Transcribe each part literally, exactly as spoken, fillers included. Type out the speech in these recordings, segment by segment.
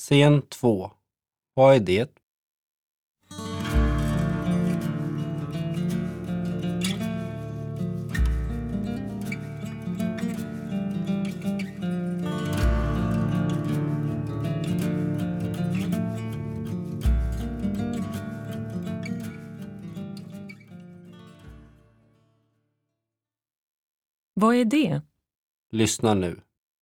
Scen två. Vad är det? Vad är det? Lyssna nu.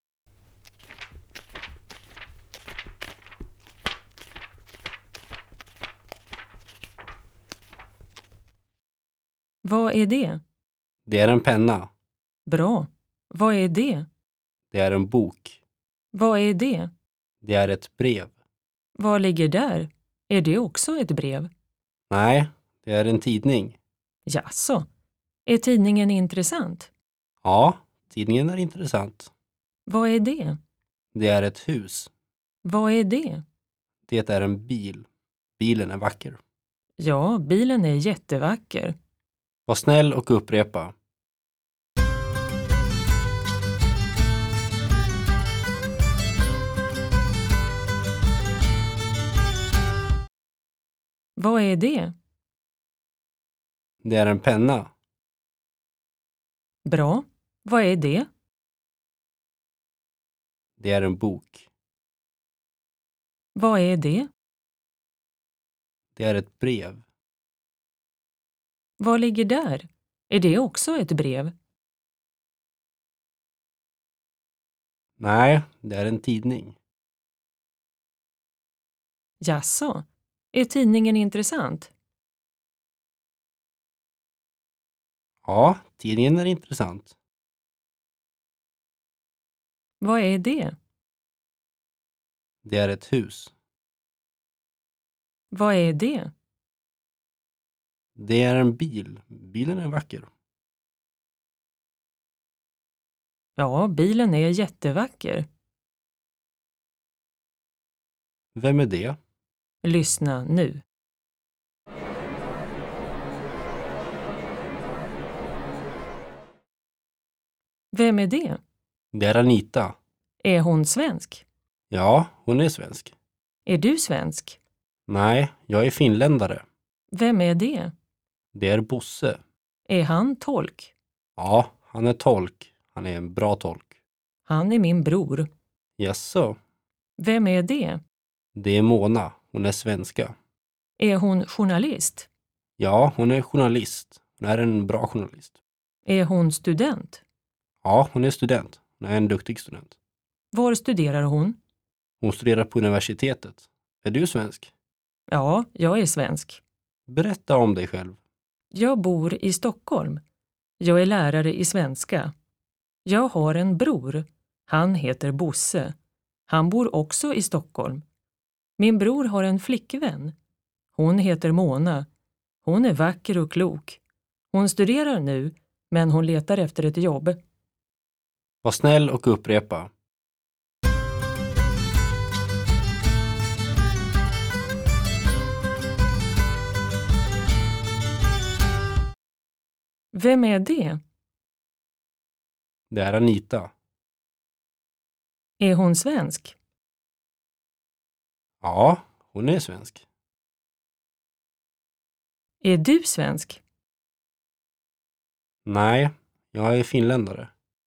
Vad är det? Det är en penna. Bra. Vad är det? Det är en bok. Vad är det? Det är ett brev. Vad ligger där? Är det också ett brev? Nej, det är en tidning. Jaså? Är tidningen intressant? Ja, tidningen är intressant. Vad är det? Det är ett hus. Vad är det? Det är en bil. Bilen är vacker. Ja, bilen är jättevacker. Var snäll och upprepa. Vad är det? Det är en penna. Bra. Vad är det? Det är en bok. Vad är det? Det är ett brev. Vad ligger där? Är det också ett brev? Nej, det är en tidning. Jaså? Är tidningen intressant? Ja, tidningen är intressant. Vad är det? Det är ett hus. Vad är det? Det är en bil. Bilen är vacker. Ja, bilen är jättevacker. Vem är det? Lyssna nu. Vem är det? Det är Anita. Är hon svensk? Ja, hon är svensk. Är du svensk? Nej, jag är finländare. Vem är det? Det är Bosse. Är han tolk? Ja, han är tolk. Han är en bra tolk. Han är min bror. Jaså? Vem är det? Det är Mona. Hon är svenska. Är hon journalist? Ja, hon är journalist. Hon är en bra journalist. Är hon student? Ja, hon är student. Hon är en duktig student. Var studerar hon? Hon studerar på universitetet. Är du svensk? Ja, jag är svensk. Berätta om dig själv. Jag bor i Stockholm. Jag är lärare i svenska. Jag har en bror. Han heter Bosse. Han bor också i Stockholm. Min bror har en flickvän. Hon heter Mona. Hon är vacker och klok. Hon studerar nu, men hon letar efter ett jobb. Var snäll och upprepa. Vem är det? Det är Anita. Är hon svensk? Ja, hon är svensk. Är du svensk? Nej, jag är finländare.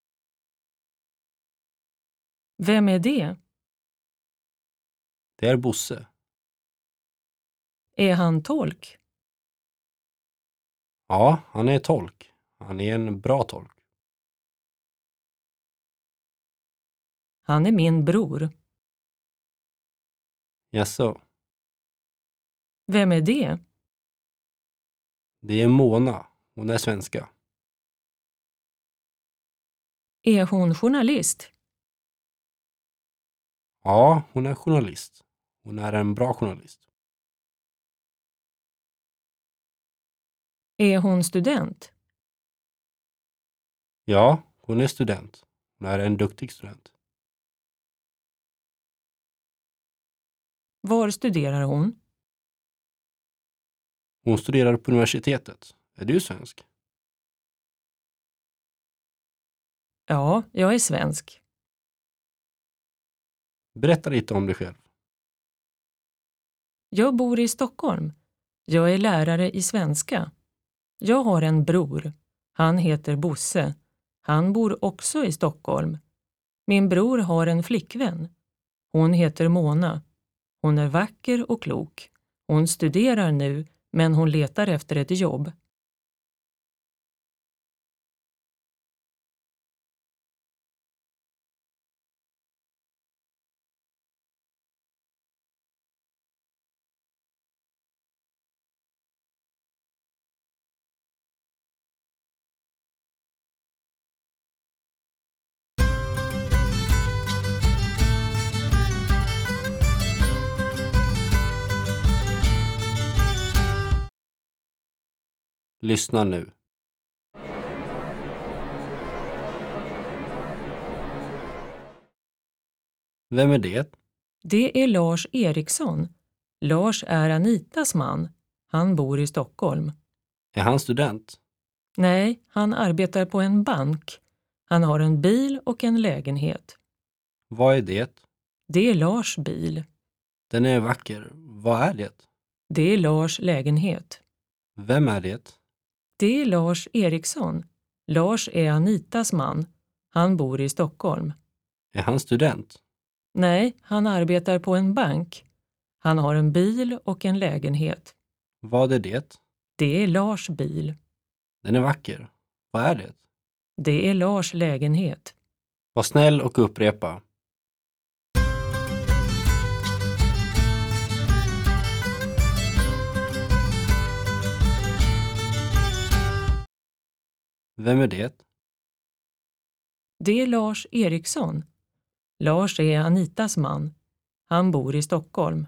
Vem är det? Det är Bosse. Är han tolk? Ja, han är tolk. Han är en bra tolk. Han är min bror. Jaså? Vem är det? Det är Mona. Hon är svenska. Är hon journalist? Ja, hon är journalist. Hon är en bra journalist. Är hon student? Ja, hon är student. Hon är en duktig student. Var studerar hon? Hon studerar på universitetet. Är du svensk? Ja, jag är svensk. Berätta lite om dig själv. Jag bor i Stockholm. Jag är lärare i svenska. Jag har en bror. Han heter Bosse. Han bor också i Stockholm. Min bror har en flickvän. Hon heter Mona. Hon är vacker och klok. Hon studerar nu, men hon letar efter ett jobb. Lyssna nu. Vem är det? Det är Lars Eriksson. Lars är Anitas man. Han bor i Stockholm. Är han student? Nej, han arbetar på en bank. Han har en bil och en lägenhet. Vad är det? Det är Lars bil. Den är vacker. Vad är det? Det är Lars lägenhet. Vem är det? Det är Lars Eriksson. Lars är Anitas man. Han bor i Stockholm. Är han student? Nej, han arbetar på en bank. Han har en bil och en lägenhet. Vad är det? Det är Lars bil. Den är vacker. Vad är det? Det är Lars lägenhet. Var snäll och upprepa. Vem är det? Det är Lars Eriksson. Lars är Anitas man. Han bor i Stockholm.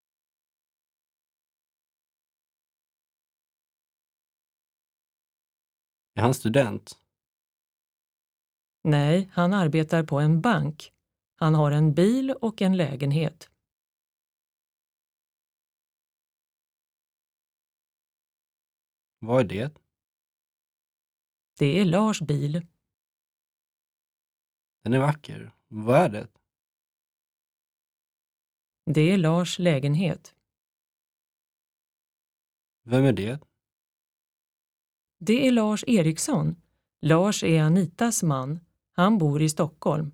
Är han student? Nej, han arbetar på en bank. Han har en bil och en lägenhet. Vad är det? Det är Lars bil. Den är vacker. Vad är det? Det är Lars lägenhet. Vem är det? Det är Lars Eriksson. Lars är Anitas man. Han bor i Stockholm.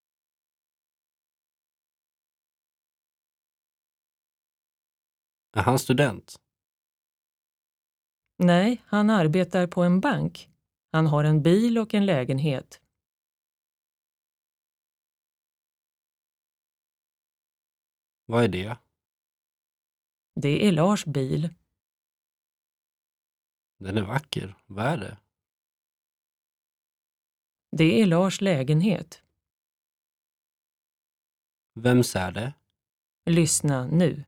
Är han student? Nej, han arbetar på en bank. Han har en bil och en lägenhet. Vad är det? Det är Lars bil. Den är vacker. Vad är det? Det är Lars lägenhet. Vems är det? Lyssna nu.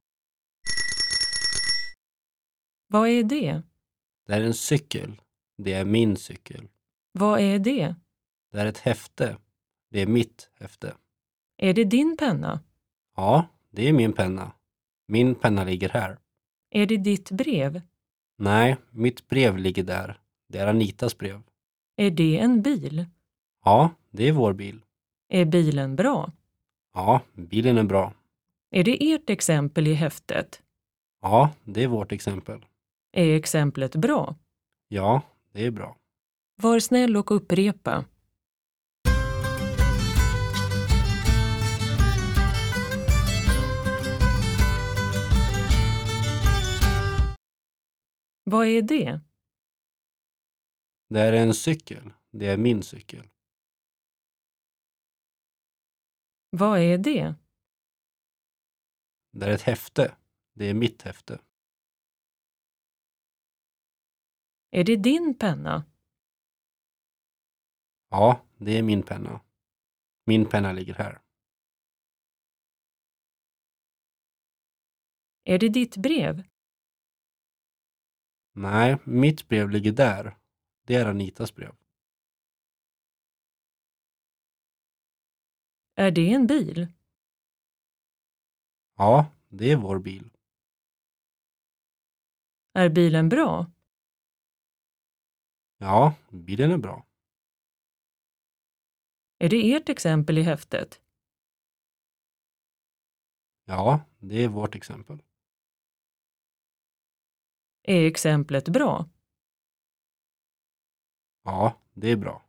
Vad är det? Det är en cykel. Det är min cykel. Vad är det? Det är ett häfte. Det är mitt häfte. Är det din penna? Ja, det är min penna. Min penna ligger här. Är det ditt brev? Nej, mitt brev ligger där. Det är Anitas brev. Är det en bil? Ja, det är vår bil. Är bilen bra? Ja, bilen är bra. Är det ert exempel i häftet? Ja, det är vårt exempel. Är exemplet bra? Ja, det är bra. Var snäll och upprepa. Vad är det? Det är en cykel. Det är min cykel. Vad är det? Det är ett häfte. Det är mitt häfte. Är det din penna? Ja, det är min penna. Min penna ligger här. Är det ditt brev? Nej, mitt brev ligger där. Det är Anitas brev. Är det en bil? Ja, det är vår bil. Är bilen bra? Ja, bilen är bra. Är det ert exempel i häftet? Ja, det är vårt exempel. Är exemplet bra? Ja, det är bra.